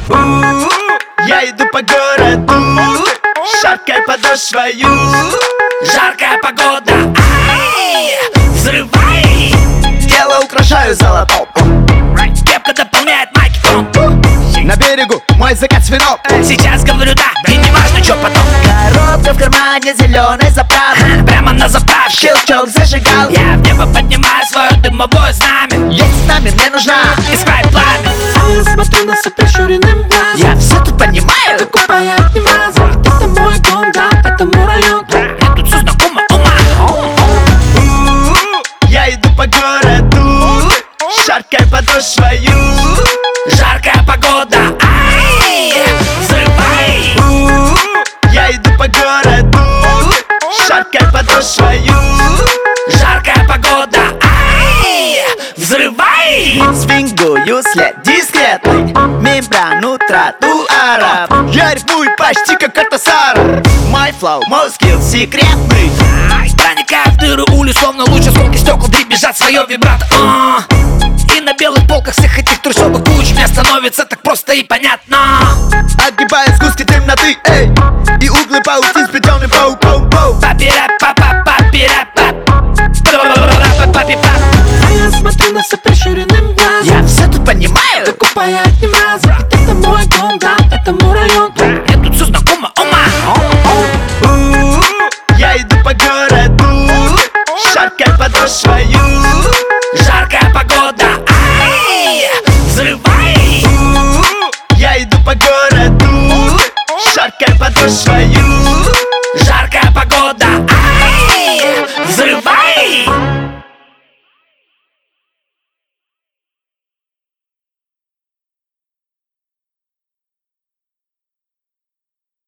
Я иду по городу, шаркай подошвою. Жаркая погода, ай, взрывай. Тело украшаю золотом. Кепка дополняет микрофон. На берегу мой закат с вином. Сейчас говорю да, и не важно, что потом. Коробка в кармане зеленой заправки. Прямо на заправке Щелчок зажигал. я в небо поднимаю свое дымовое знамя. Есть с нами, мне нужна. Искать пламя. Я смотрю на свет прищуренным глазом. Я все тут понимаю. Закупая разом. Это мой дом, да, это мой район. Мне тут все знакомо, ума. Я иду по городу, шаркай подошвою. Жаркая погода, ай, взрывай. Я иду по городу, шаркай подошвою. Жаркая погода, ай, взрывай. Свингую след дискретный, мембрану тротуара. Я рифмую почти как Артасара. Мой флоу, мой скилл секретный. Проникая в дыры улиц, словно луч, осколки стекол дребезжат свое вибрато. И на белых полках всех этих трущобок куч мне становится так просто и понятно. Огибая сгустки темноты, эй, и углы паутин, сплетенный пауком. А я смотрю на свет прищуренным глазом. Я все тут понимаю. Закупая разом. Это мой дом, да, это мой район.